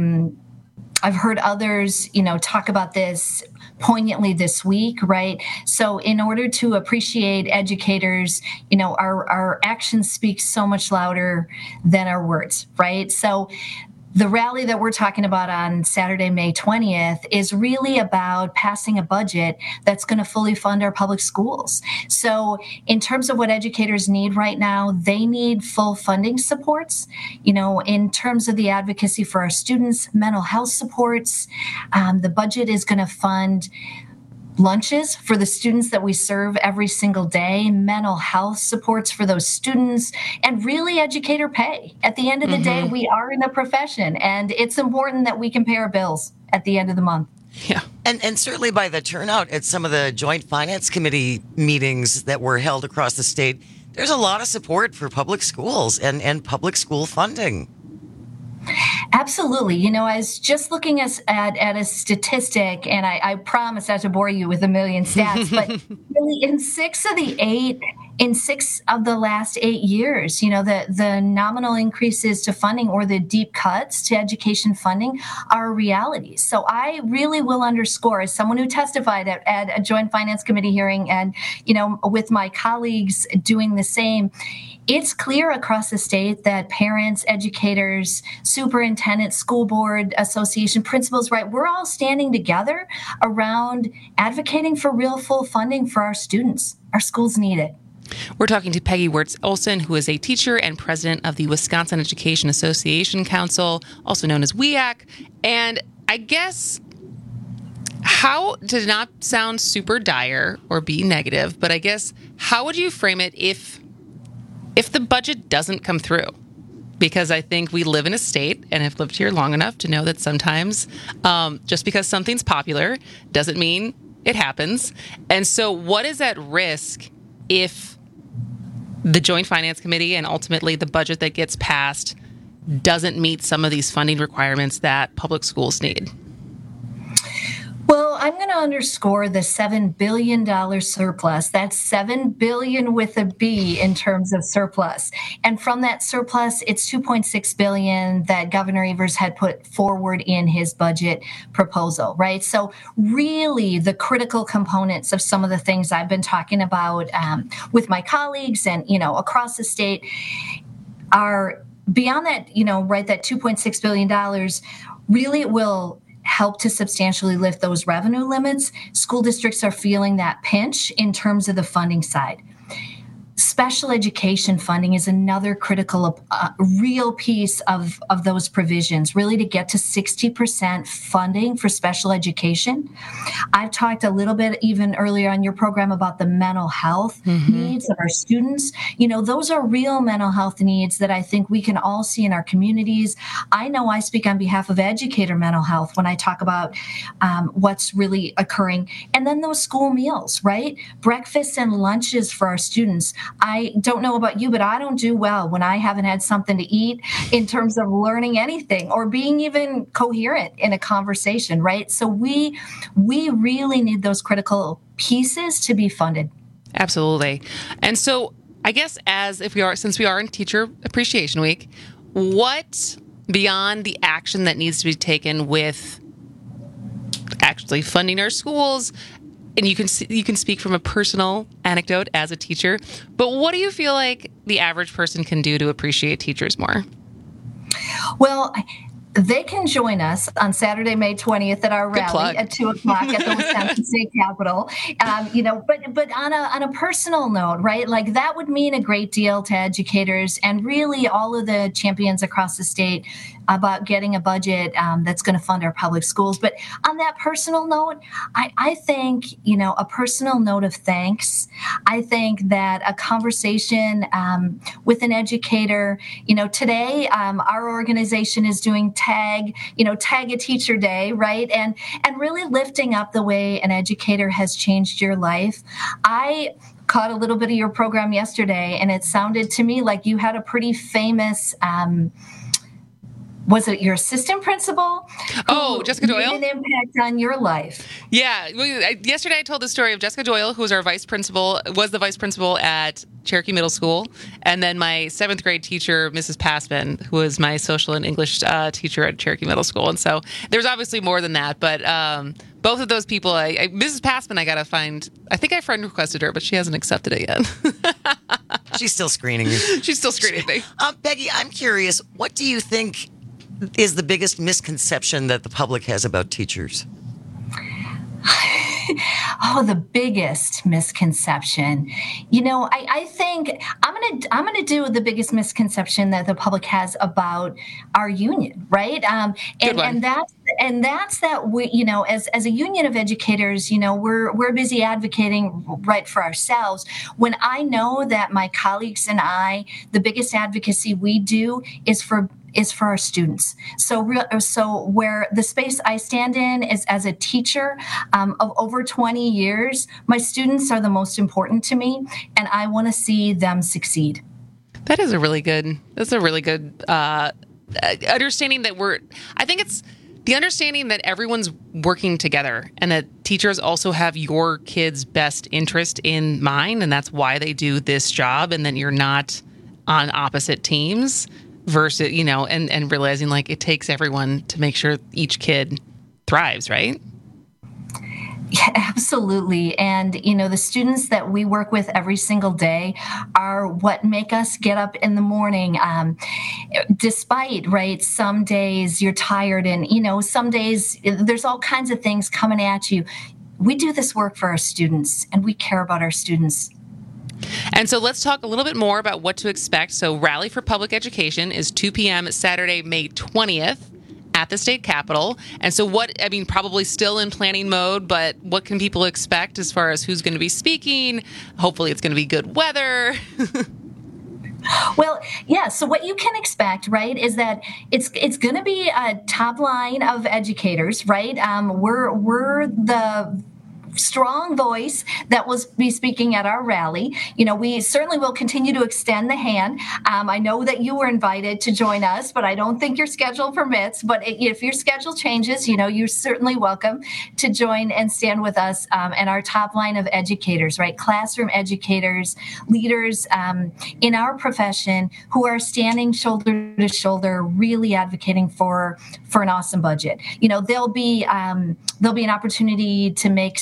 others, talk about this poignantly this week, right? So in order to appreciate educators, our actions speak so much louder than our words, right? So the rally that we're talking about on Saturday, May 20th is really about passing a budget that's going to fully fund our public schools. So in terms of what educators need right now, they need full funding supports, in terms of the advocacy for our students, mental health supports. The budget is going to fund lunches for the students that we serve every single day, mental health supports for those students, and really educator pay. At the end of the day, we are in a profession, and it's important that we can pay our bills at the end of the month. Yeah. And certainly by the turnout at some of the Joint Finance Committee meetings that were held across the state, there's a lot of support for public schools and public school funding. Absolutely. You know, I was just looking at a statistic, and I promise not to bore you with a million stats, but really in 6 of the last 8 years, you know, the nominal increases to funding or the deep cuts to education funding are a reality. So I really will underscore, as someone who testified at a Joint Finance Committee hearing and, you know, with my colleagues doing the same, it's clear across the state that parents, educators, superintendents, school board association, principals, right, we're all standing together around advocating for real full funding for our students. Our schools need it. We're talking to Peggy Wirtz Olson, who is a teacher and president of the Wisconsin Education Association Council, also known as WEAC. And I guess, how, to not sound super dire or be negative, but I guess, how would you frame it if the budget doesn't come through? Because I think we live in a state, and have lived here long enough to know that sometimes just because something's popular doesn't mean it happens. And so what is at risk if the Joint Finance Committee and ultimately the budget that gets passed doesn't meet some of these funding requirements that public schools need? Well, I'm going to underscore the $7 billion surplus. That's $7 billion with a B in terms of surplus. And from that surplus, it's $2.6 billion that Governor Evers had put forward in his budget proposal, right? So really the critical components of some of the things I've been talking about with my colleagues and, you know, across the state are beyond that, you know, right, that $2.6 billion, really it will help to substantially lift those revenue limits. School districts are feeling that pinch in terms of the funding side. Special education funding is another critical, real piece of those provisions, really to get to 60% funding for special education. I've talked a little bit even earlier on your program about the mental health needs of our students. You know, those are real mental health needs that I think we can all see in our communities. I know I speak on behalf of educator mental health when I talk about what's really occurring. And then those school meals, right? Breakfasts and lunches for our students. I don't know about you, but I don't do well when I haven't had something to eat in terms of learning anything or being even coherent in a conversation, right? So we really need those critical pieces to be funded. Absolutely. And so I guess since we are in Teacher Appreciation Week, what beyond the action that needs to be taken with actually funding our schools, and you can speak from a personal anecdote as a teacher, but what do you feel like the average person can do to appreciate teachers more? Well, they can join us on Saturday, May 20th at our rally at 2:00 at the Wisconsin State Capitol. You know, but on a personal note, right? Like that would mean a great deal to educators and really all of the champions across the state about getting a budget that's going to fund our public schools. But on that personal note, I think, you know, a personal note of thanks. I think that a conversation with an educator, you know, today our organization is doing Tag a Teacher Day, right? And really lifting up the way an educator has changed your life. I caught a little bit of your program yesterday, and it sounded to me like you had a pretty famous was it your assistant principal? Oh, Jessica Doyle? Made an impact on your life. Yeah. Yesterday I told the story of Jessica Doyle, who was the vice principal at Cherokee Middle School, and then my 7th grade teacher, Mrs. Passman, who was my social and English teacher at Cherokee Middle School. And so there's obviously more than that, but both of those people, Mrs. Passman, I got to find, I think I friend requested her, but she hasn't accepted it yet. She's still screening you. She's still screening me. Peggy, I'm curious, what do you think is the biggest misconception that the public has about teachers? Oh, the biggest misconception. You know, I think I'm gonna do the biggest misconception that the public has about our union, right? And that's that we, you know, as a union of educators, you know, we're busy advocating right for ourselves. When I know that my colleagues and I, the biggest advocacy we do is for our students. So where the space I stand in is as a teacher of over 20 years, my students are the most important to me, and I want to see them succeed. That's a really good understanding that I think it's the understanding that everyone's working together and that teachers also have your kids' best interest in mind. And that's why they do this job. And then you're not on opposite teams versus, and realizing like it takes everyone to make sure each kid thrives, right? Yeah, absolutely. And, the students that we work with every single day are what make us get up in the morning. Despite, right, some days you're tired and, some days there's all kinds of things coming at you. We do this work for our students and we care about our students. And so let's talk a little bit more about what to expect. So Rally for Public Education is 2 p.m. Saturday, May 20th. At the state capitol. And so probably still in planning mode, but what can people expect as far as who's going to be speaking? Hopefully it's going to be good weather. Well, yeah. So what you can expect, right, is that it's going to be a top line of educators, right? We're the strong voice that will be speaking at our rally. We certainly will continue to extend the hand. I know that you were invited to join us, but I don't think your schedule permits. But if your schedule changes, you're certainly welcome to join and stand with us and our top line of educators, right? Classroom educators, leaders in our profession who are standing shoulder to shoulder, really advocating for an awesome budget. There'll be an opportunity to make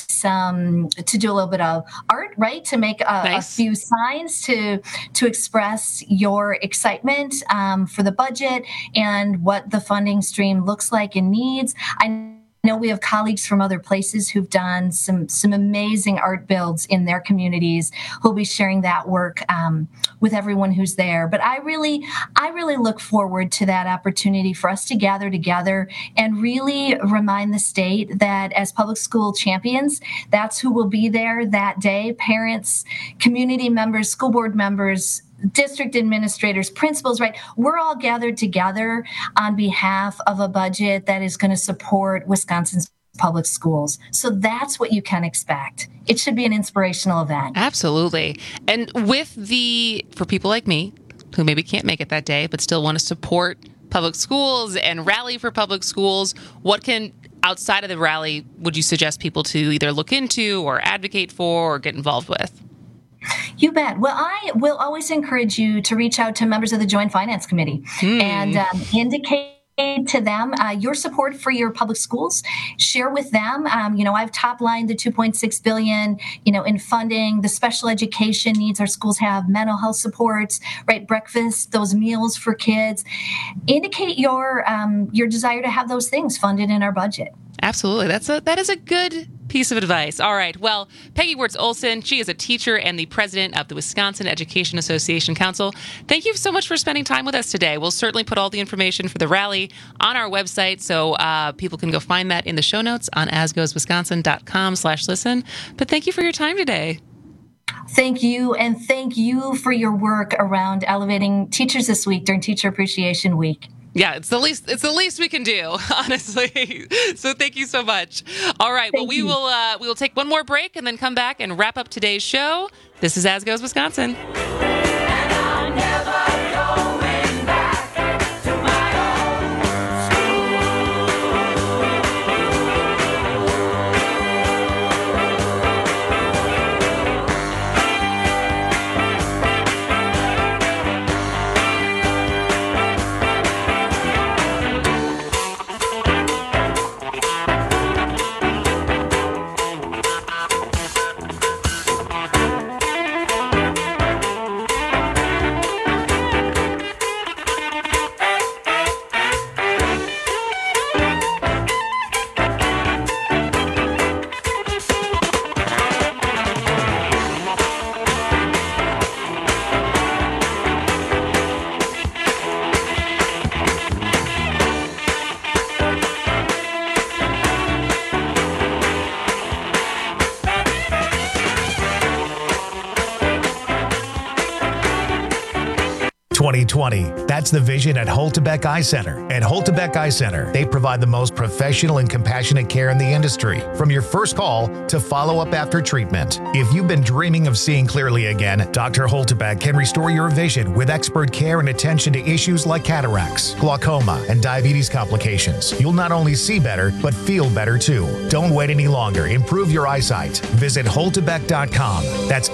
to do a little bit of art, right? To make a few signs to express your excitement for the budget and what the funding stream looks like and needs. I know we have colleagues from other places who've done some amazing art builds in their communities who'll be sharing that work with everyone who's there. But I really look forward to that opportunity for us to gather together and really remind the state that as public school champions, that's who will be there that day. Parents, community members, school board members, district administrators, principals, right? We're all gathered together on behalf of a budget that is going to support Wisconsin's public schools. So that's what you can expect. It should be an inspirational event. Absolutely. And for people like me who maybe can't make it that day, but still want to support public schools and rally for public schools, outside of the rally, would you suggest people to either look into or advocate for or get involved with? You bet. Well, I will always encourage you to reach out to members of the Joint Finance Committee and indicate to them your support for your public schools. Share with them. I've top-lined the $2.6 billion, in funding, the special education needs our schools have, mental health supports, right, breakfast, those meals for kids. Indicate your desire to have those things funded in our budget. Absolutely. That is a good piece of advice. All right. Well, Peggy Wirtz Olson, she is a teacher and the president of the Wisconsin Education Association Council. Thank you so much for spending time with us today. We'll certainly put all the information for the rally on our website, so people can go find that in the show notes on asgoeswisconsin.com/listen. But thank you for your time today. Thank you. And thank you for your work around elevating teachers this week during Teacher Appreciation Week. Yeah, it's the least we can do, honestly. So thank you so much. All right. Well, we will take one more break and then come back and wrap up today's show. This is As Goes Wisconsin. 2020. That's the vision at Holtebeck Eye Center. At Holtebeck Eye Center, they provide the most professional and compassionate care in the industry, from your first call to follow-up after treatment. If you've been dreaming of seeing clearly again, Dr. Holtebeck can restore your vision with expert care and attention to issues like cataracts, glaucoma, and diabetes complications. You'll not only see better, but feel better too. Don't wait any longer. Improve your eyesight. Visit Holtebeck.com. That's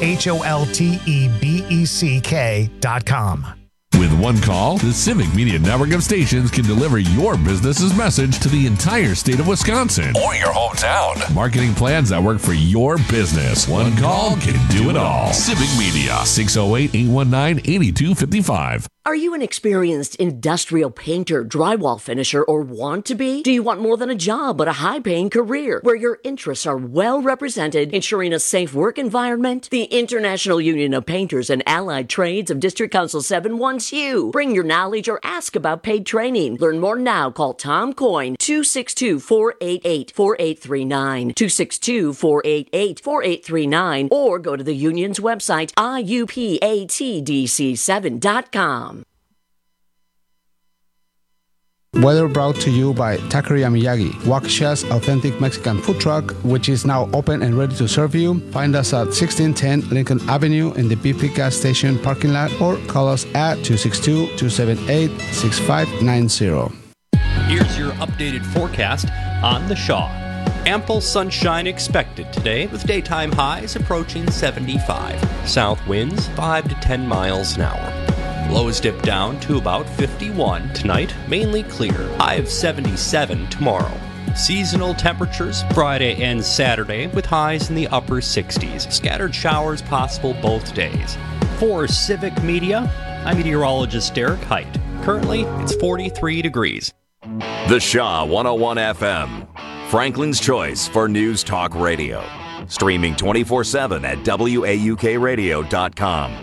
HOLTEBECK.com. With one call, the Civic Media network of stations can deliver your business's message to the entire state of Wisconsin or your hometown. Marketing plans that work for your business. One call can do it all. Civic Media, 608-819-8255. Are you an experienced industrial painter, drywall finisher, or want to be? Do you want more than a job, but a high-paying career where your interests are well represented, ensuring a safe work environment? The International Union of Painters and Allied Trades of District Council 7 wants you. Bring your knowledge or ask about paid training. Learn more now. Call Tom Coyne, 262-488-4839, 262-488-4839, or go to the union's website, iupatdc7.com. Weather brought to you by Taqueria Miyagi, Waukesha's authentic Mexican food truck, which is now open and ready to serve you. Find us at 1610 Lincoln Avenue in the BP gas station parking lot, or call us at 262-278-6590. Here's your updated forecast on the Shaw. Ample sunshine expected today with daytime highs approaching 75. South winds 5 to 10 miles an hour. Lows dip down to about 51 tonight, mainly clear. High of 77 tomorrow. Seasonal temperatures Friday and Saturday with highs in the upper 60s. Scattered showers possible both days. For Civic Media, I'm meteorologist Derek Height. Currently, it's 43 degrees. The Shaw 101 FM, Franklin's choice for News Talk Radio. Streaming 24/7 at WAUKradio.com.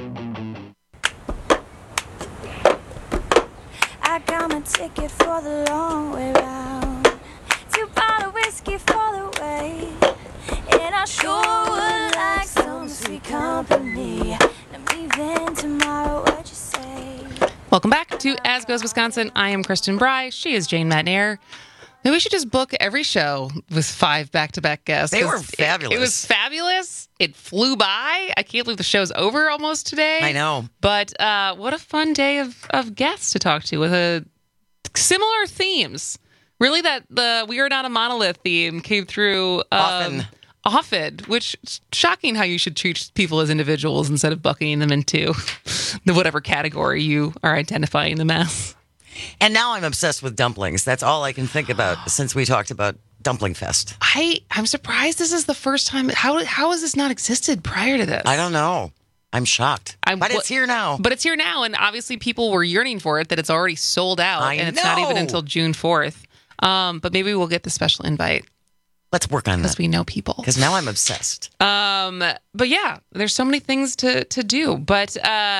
I got my ticket for the long way round. 2 bottle whiskey for the way. And I sure would like some sweet company. I'm leaving tomorrow, what you say? Welcome back to As Goes Wisconsin. I am Kristen Bry. She is Jane Matnair. Maybe we should just book every show with 5 back-to-back guests. They were fabulous. It was fabulous. It flew by. I can't believe the show's over almost today. I know. But what a fun day of guests to talk to with similar themes. Really, that the We Are Not a Monolith theme came through often, which is shocking how you should treat people as individuals instead of bucketing them into whatever category you are identifying them as. And now I'm obsessed with dumplings. That's all I can think about since we talked about Dumpling Fest. I'm surprised this is the first time. How has this not existed prior to this? I don't know. I'm shocked. But it's here now. But it's here now, and obviously people were yearning for it, that it's already sold out, and it's not even until June 4th. But maybe we'll get the special invite. Let's work on that. Because we know people. Because now I'm obsessed. But yeah, there's so many things to do. But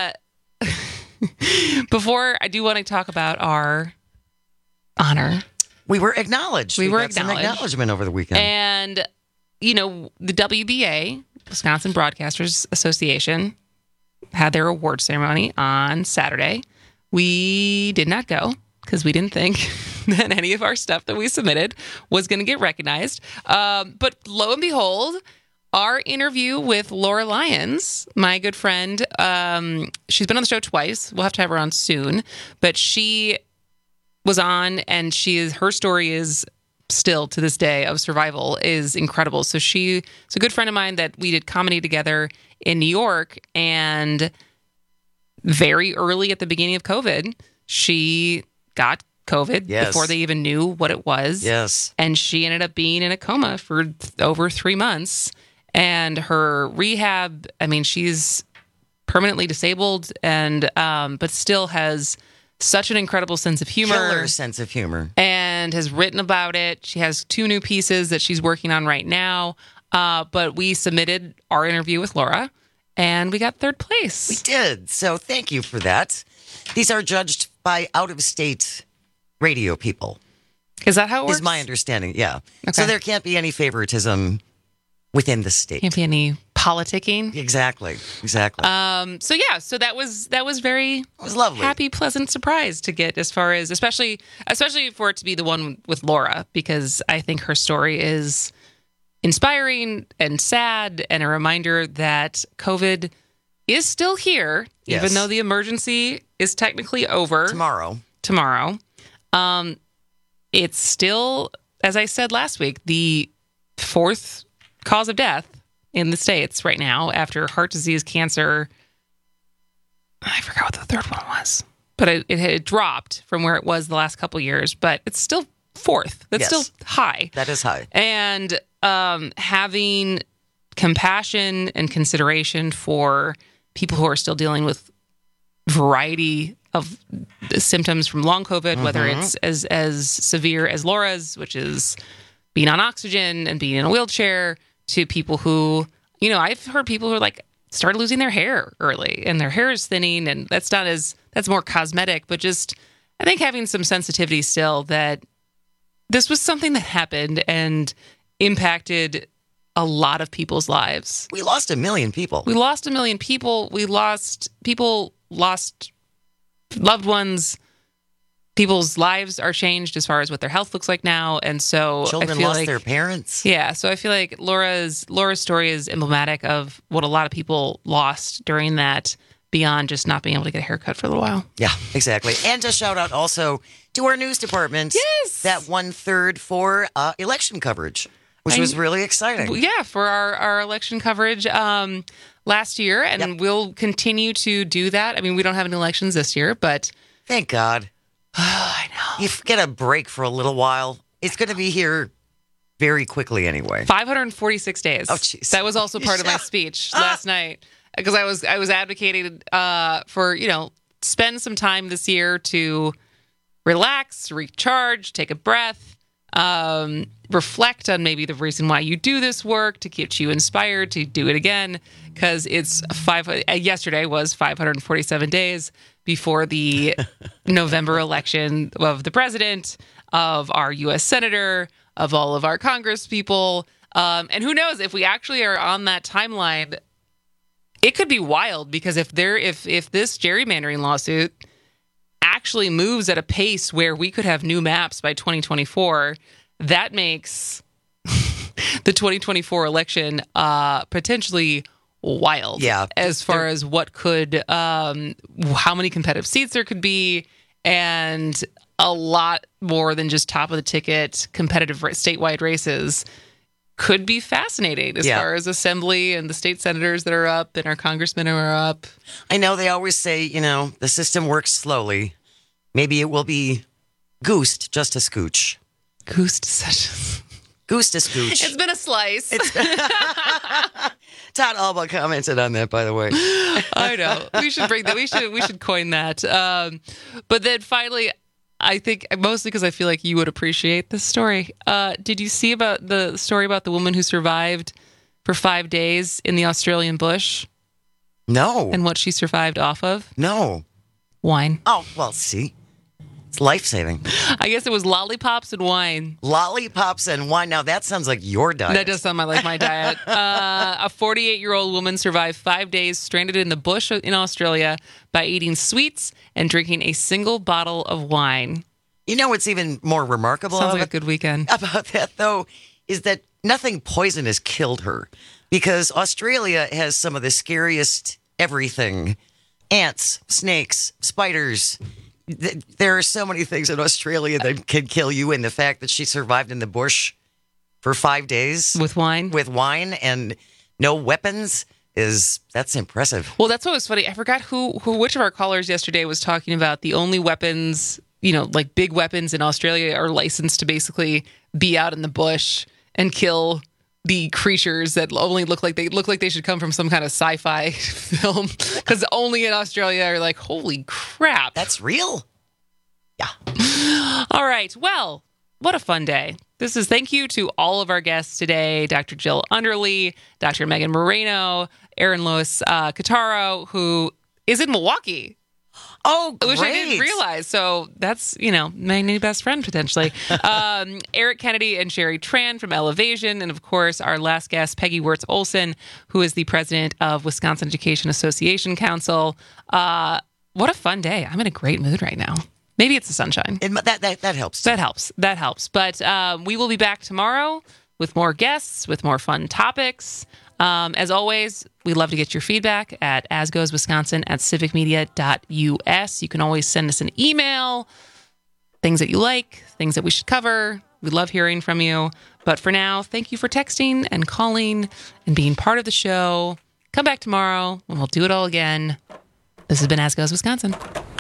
before I do want to talk about our honor. We were acknowledged. We got some acknowledgement over the weekend. And, the WBA, Wisconsin Broadcasters Association, had their award ceremony on Saturday. We did not go because we didn't think that any of our stuff that we submitted was going to get recognized. But lo and behold, our interview with Laura Lyons, my good friend, she's been on the show twice. We'll have to have her on soon. But she was on, and her story is still to this day of survival is incredible. So she's a good friend of mine that we did comedy together in New York, and very early at the beginning of COVID, she got COVID before they even knew what it was. Yes. And she ended up being in a coma for over 3 months. And her rehab, she's permanently disabled, and but still has such an incredible sense of humor. Killer sense of humor. And has written about it. She has 2 new pieces that she's working on right now. But we submitted our interview with Laura, and we got 3rd place. We did. So thank you for that. These are judged by out-of-state radio people. Is that how it works? Is my understanding, yeah. Okay. So there can't be any favoritism within the state. Can't be any politicking. Exactly. So that was very lovely. Happy, pleasant surprise to get as far as, especially for it to be the one with Laura, because I think her story is inspiring and sad and a reminder that COVID is still here, even though the emergency is technically over. Tomorrow. It's still, as I said last week, the 4th cause of death in the States right now after heart disease, cancer. I forgot what the 3rd one was, but it had dropped from where it was the last couple of years, but it's still 4th. That's still high. That is high. And having compassion and consideration for people who are still dealing with variety of symptoms from long COVID, whether it's as severe as Laura's, which is being on oxygen and being in a wheelchair, to people who, I've heard people who are like started losing their hair early and their hair is thinning, and that's more cosmetic, but just I think having some sensitivity still that this was something that happened and impacted a lot of people's lives. We lost 1 million people. We lost loved ones. People's lives are changed as far as what their health looks like now. And so children lost their parents. Yeah. So I feel like Laura's story is emblematic of what a lot of people lost during that, beyond just not being able to get a haircut for a little while. Yeah, exactly. And to shout out also to our news department. Yes. That 1/3 for election coverage, which was really exciting. Yeah, for our election coverage last year. And we'll continue to do that. I mean, we don't have any elections this year, but thank God. I know. You get a break for a little while. It's going to be here very quickly anyway. 546 days. Oh, jeez. That was also part of my speech last night, because I was advocating for, spend some time this year to relax, recharge, take a breath, reflect on maybe the reason why you do this work, to get you inspired to do it again, because yesterday was 547 days before the November election of the president, of our U.S. senator, of all of our Congress people. And who knows, if we actually are on that timeline, it could be wild, because if this gerrymandering lawsuit actually moves at a pace where we could have new maps by 2024, that makes the 2024 election potentially wild. Yeah. As far as what could, how many competitive seats there could be, and a lot more than just top of the ticket competitive statewide races could be fascinating as far as assembly and the state senators that are up and our congressmen are up. I know they always say, the system works slowly. Maybe it will be goosed just a scooch. Goosed such Goosed a scooch. It's been a slice. Todd Alba commented on that, by the way. I know. We should bring that. We should coin that. But then finally, I think mostly because I feel like you would appreciate this story. Did you see about the story about the woman who survived for 5 days in the Australian bush? No. And what she survived off of? No. Wine. Oh, well, see. It's life-saving. I guess it was lollipops and wine. Lollipops and wine. Now, that sounds like your diet. That does sound like my diet. A 48-year-old woman survived 5 days stranded in the bush in Australia by eating sweets and drinking a single bottle of wine. What's even more remarkable Sounds like a good weekend. About that, though, is that nothing poisonous killed her, because Australia has some of the scariest everything. Ants, snakes, spiders. There are so many things in Australia that can kill you, and the fact that she survived in the bush for 5 days with wine and no weapons that's impressive. Well, that's what was funny. I forgot which of our callers yesterday was talking about the only weapons, like big weapons in Australia are licensed to basically be out in the bush and kill the creatures that only look like they should come from some kind of sci-fi film, because only in Australia are like, holy crap, that's real. Yeah. All right. Well, what a fun day. Thank you to all of our guests today, Dr. Jill Underly, Dr. Megan Moreno, Aaron Lois Cataro, who is in Milwaukee. Oh, great. Which I didn't realize. So that's, my new best friend potentially. Eric Kennedy and Sherry Tran from Elevation. And of course, our last guest, Peggy Wirtz Olson, who is the president of Wisconsin Education Association Council. What a fun day. I'm in a great mood right now. Maybe it's the sunshine. That helps. That helps. But we will be back tomorrow with more guests, with more fun topics. As always, we love to get your feedback at asgoeswisconsin@civicmedia.us. You can always send us an email, things that you like, things that we should cover. We love hearing from you. But for now, thank you for texting and calling and being part of the show. Come back tomorrow and we'll do it all again. This has been As Goes Wisconsin.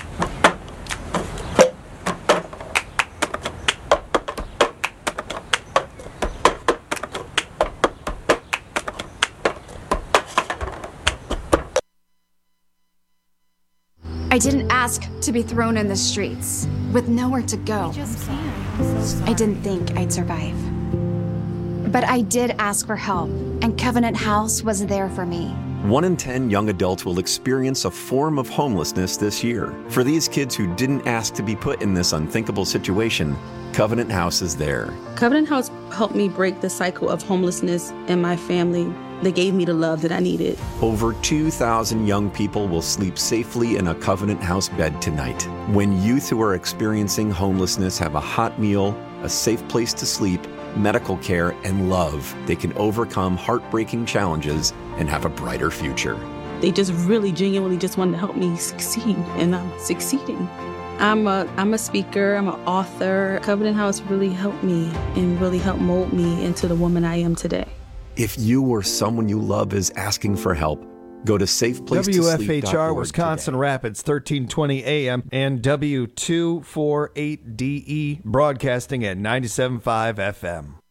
I didn't ask to be thrown in the streets with nowhere to go. I didn't think I'd survive. But I did ask for help, and Covenant House was there for me. 1 in 10 young adults will experience a form of homelessness this year. For these kids who didn't ask to be put in this unthinkable situation, Covenant House is there. Covenant House helped me break the cycle of homelessness in my family. They gave me the love that I needed. Over 2,000 young people will sleep safely in a Covenant House bed tonight. When youth who are experiencing homelessness have a hot meal, a safe place to sleep, medical care, and love, they can overcome heartbreaking challenges and have a brighter future. They just really genuinely just wanted to help me succeed, and I'm succeeding. I'm a speaker, I'm an author. Covenant House really helped me and really helped mold me into the woman I am today. If you or someone you love is asking for help, go to safeplacetosleep.org WFHR Wisconsin today. Rapids, 1320 AM and W248DE broadcasting at 97.5 FM.